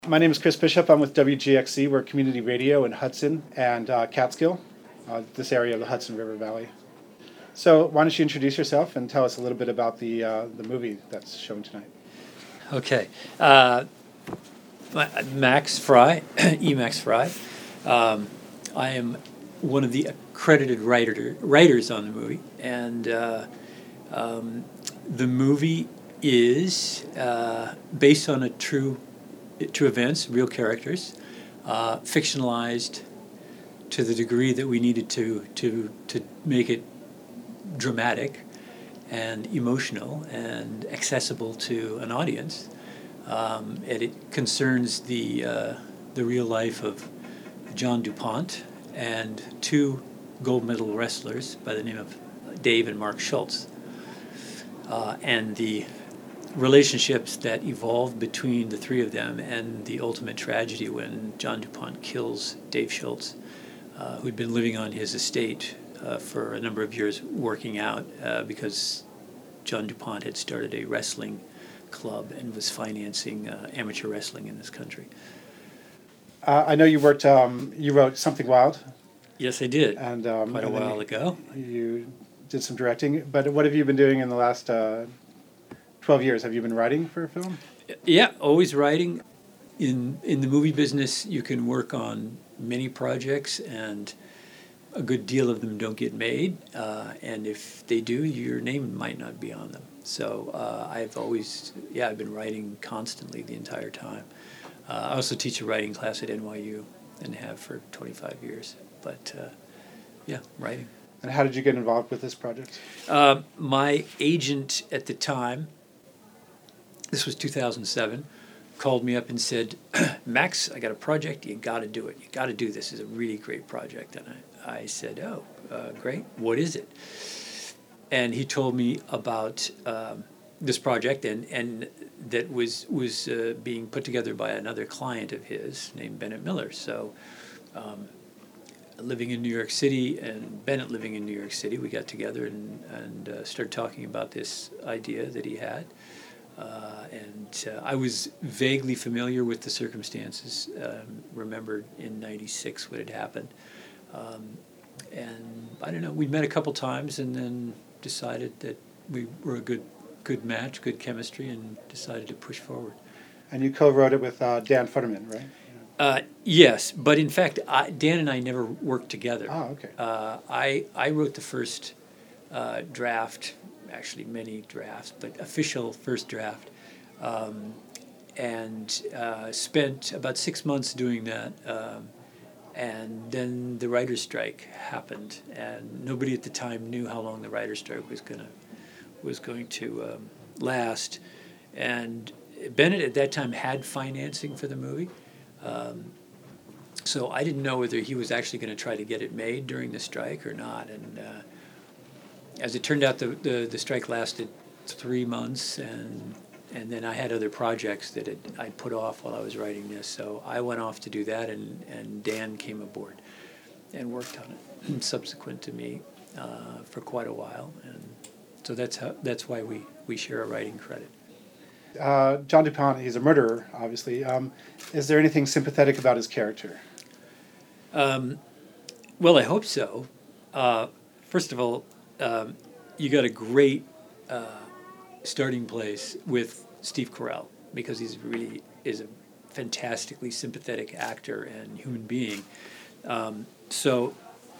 My name is Chris Bishop. I'm with WGXC. We're community radio in Hudson and Catskill, this area of the Hudson River Valley. So why don't you introduce yourself and tell us a little bit about the movie that's shown tonight. Okay. Max Fry, Max Fry. I am one of the accredited writers on the movie, and the movie is based on true events, real characters, fictionalized to the degree that we needed to make it dramatic and emotional and accessible to an audience. And it concerns the real life of John DuPont and two gold medal wrestlers by the name of Dave and Mark Schultz, and the relationships that evolved between the three of them, and the ultimate tragedy when John DuPont kills Dave Schultz, who'd been living on his estate for a number of years, working out because John DuPont had started a wrestling club and was financing amateur wrestling in this country. I know you wrote Something Wild. Yes, I did, and quite a while ago. You did some directing, but what have you been doing in the last 12 years? Have you been writing for a film? Yeah, always writing. In the movie business, you can work on many projects, and a good deal of them don't get made. And if they do, your name might not be on them. So I've been writing constantly the entire time. I also teach a writing class at NYU and have for 25 years. But writing. And how did you get involved with this project? My agent at the time, this was 2007, called me up and said, Max, I got a project. You got to do it. You got to do this. It's a really great project. And I said, oh, great. What is it? And he told me about this project, and that was being put together by another client of his named Bennett Miller. So living in New York City and Bennett living in New York City, we got together and started talking about this idea that he had. And I was vaguely familiar with the circumstances, remembered in '96 what had happened. And I don't know, we met a couple times and then decided that we were a good match, good chemistry, and decided to push forward. And you co-wrote it with Dan Futterman, right? Yes, but in fact, Dan and I never worked together. Oh, okay. I wrote the first draft, actually many drafts, but official first draft, and spent about 6 months doing that. And then the writer's strike happened, and nobody at the time knew how long the writer's strike was going to last. And Bennett at that time had financing for the movie. So I didn't know whether he was actually going to try to get it made during the strike or not. And as it turned out, the strike lasted 3 months, and then I had other projects that I'd put off while I was writing this. So I went off to do that, and Dan came aboard and worked on it subsequent to me for quite a while. And so that's why we share a writing credit. John DuPont, he's a murderer, obviously. Is there anything sympathetic about his character? Well, I hope so. First of all, you got a great starting place with Steve Carell, because he's really is a fantastically sympathetic actor and human being. So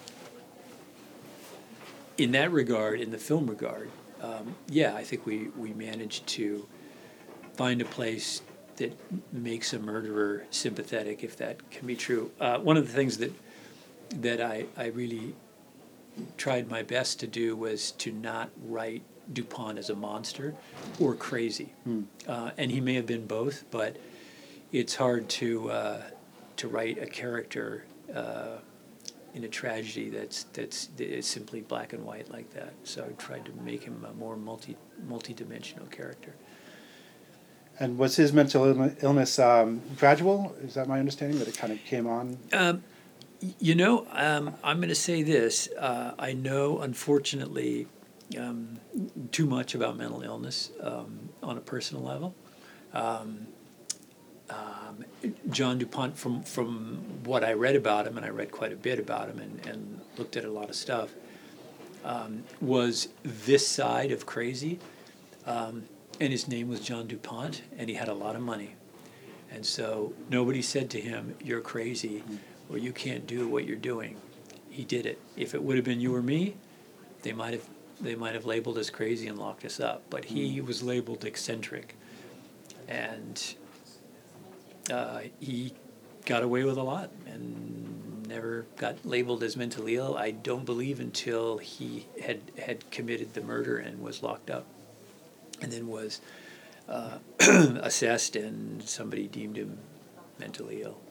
in that regard, in the film regard, I think we managed to find a place that makes a murderer sympathetic, if that can be true. One of the things that I really tried my best to do was to not write DuPont as a monster or crazy. And he may have been both, but it's hard to write a character in a tragedy that is simply black and white like that. So I tried to make him a more multi-dimensional character. And was his mental illness gradual? Is that my understanding, that it kind of came on? I'm going to say this. I know, unfortunately, too much about mental illness on a personal level. John DuPont, from what I read about him, and I read quite a bit about him and looked at a lot of stuff, was this side of crazy. And his name was John DuPont, and he had a lot of money. And so nobody said to him, "You're crazy," or "You can't do what you're doing." He did it. If it would have been you or me, they might have labeled us crazy and locked us up. But he was labeled eccentric, and he got away with a lot and never got labeled as mentally ill, I don't believe, until he had committed the murder and was locked up, and then was assessed, and somebody deemed him mentally ill.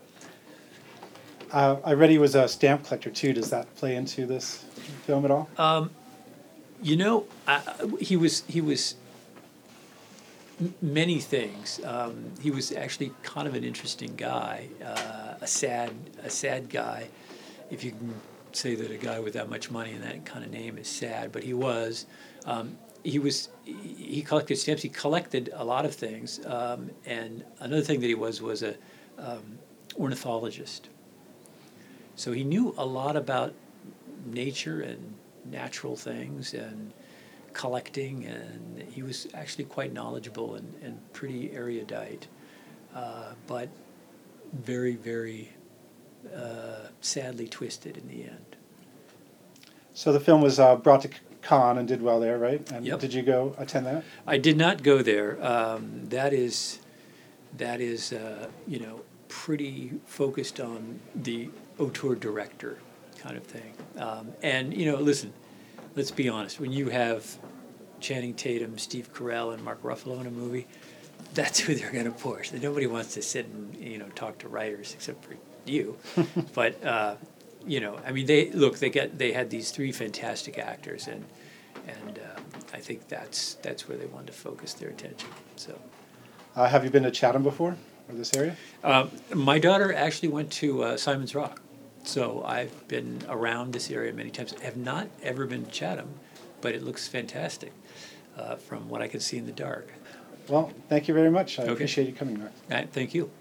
I read he was a stamp collector too. Does that play into this film at all? He was many things. He was actually kind of an interesting guy, a sad guy, if you can say that a guy with that much money and that kind of name is sad. But he was. He collected stamps. He collected a lot of things, and another thing that he was a ornithologist. So he knew a lot about nature and natural things and collecting, and he was actually quite knowledgeable and pretty erudite, but very, very sadly twisted in the end. So the film was brought to Cannes and did well there, right? And Yep. Did you go attend that? I did not go there. That is, pretty focused on the auteur director kind of thing. And listen, let's be honest. When you have Channing Tatum, Steve Carell, and Mark Ruffalo in a movie, that's who they're going to push. Nobody wants to sit and talk to writers except for you. But they had these three fantastic actors, and I think that's where they wanted to focus their attention. So, have you been to Chatham before, or this area? my daughter actually went to Simon's Rock, so I've been around this area many times. I have not ever been to Chatham, but it looks fantastic from what I can see in the dark. Well, thank you very much. I Okay. appreciate you coming, Max. Thank you.